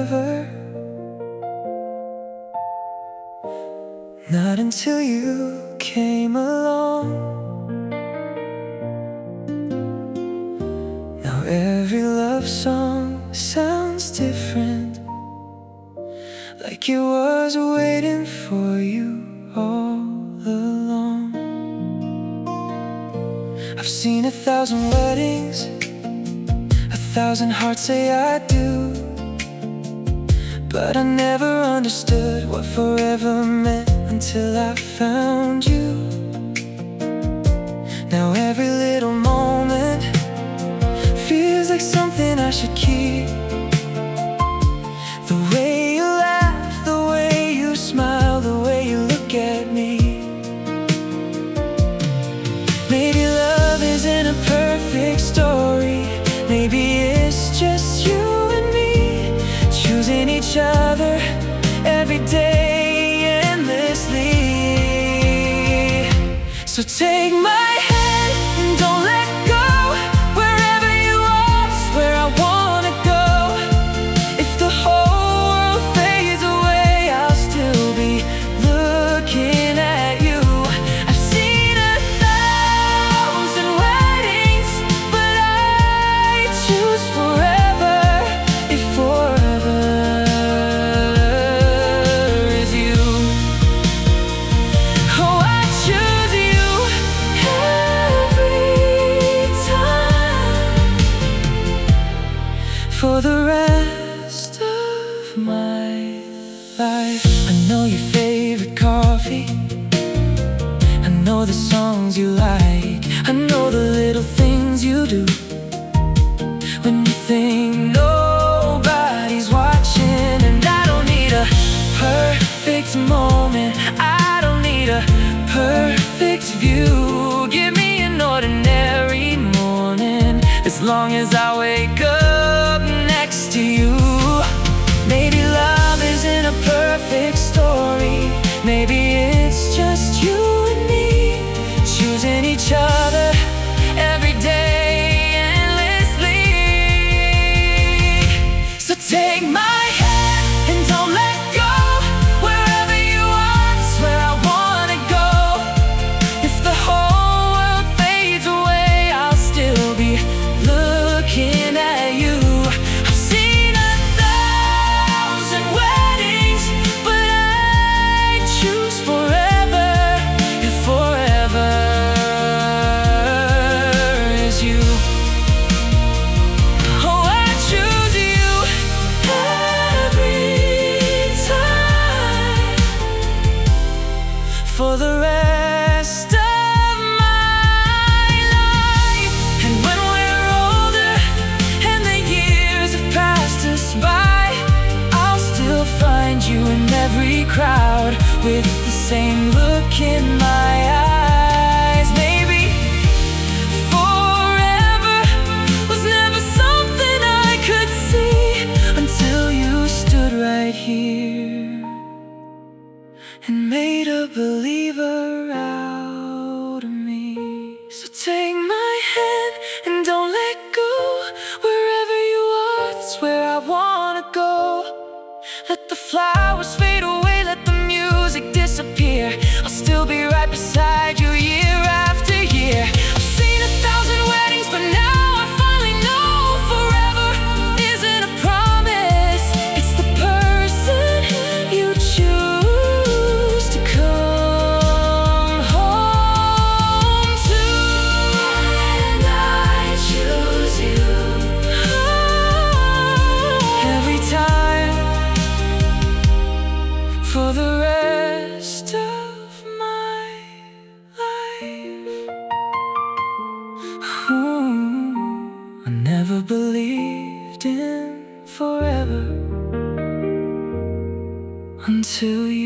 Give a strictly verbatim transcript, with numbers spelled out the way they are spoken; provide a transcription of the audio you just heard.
forever. Not until you came along. Now every love song sounds different, like it was waiting for you all along. I've seen a thousand weddings, a thousand hearts say I do, but I never understood what forever meant until I found you. Now every little moment feels like something I should keep. The way you laugh, the way you smile, the way you look at me. Maybe love isn't a perfect story. Maybe it's just you and me, choosing each other every day endlessly. So take my hand and don't let go. Wherever you are is where I wanna go. If the whole world fades away, I'll still be looking at you. I've seen a thousand weddings, but I choose forever. If forever is you, oh, I choose you every time. For the rest of my life. I know your favorite coffee, I know the songs you like, I know the little things you do when you think nobody's watching. And I don't need a perfect moment, I don't need a perfect view. Give me an ordinary morning, as long as I wake up next to you. Maybe love isn't a perfect story. Maybe it's just you and me, choosing each other every day endlessly. So take my hand and don't let go. Wherever you are is where I wanna go. If the whole world fades away, I'll still be looking at you. I've seen a thousand weddings, but I choose forever. If forever is you, oh, I choose you every time. For the rest of my life. And when we're older and the years have passed us by, I'll still find you in every crowd with the same look in my eyes. Maybe forever was never something I could see until you stood right here and made a believer out of me. So take my hand and don't let go. Wherever you are, it's where I wanna go. Let the flowers fade away, let the music disappear. I'll still be right beside you year after year. I've seen a thousand weddings, but now I finally know forever isn't a promise. It's the person you choose to come home to. And I choose you every time. For the rest of my life. Ooh, I never believed in forever until you